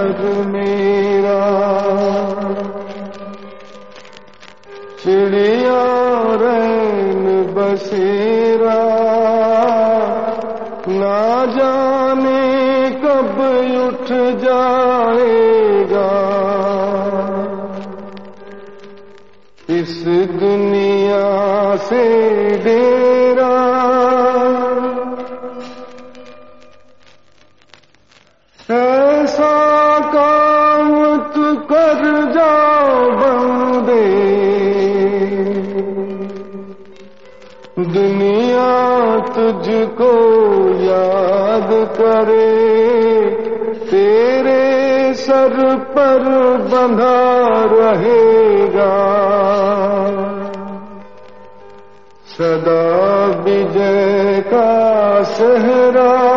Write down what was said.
घर मेरा, चिड़िया रैन बसेरा, ना जाने कब उठ जाएगा इस दुनिया से डेरा। ऐसा काम तू कर जा बंदे, दुनिया तुझको याद करे, तेरे सर पर बंधा रहेगा सदा विजय का सेहरा।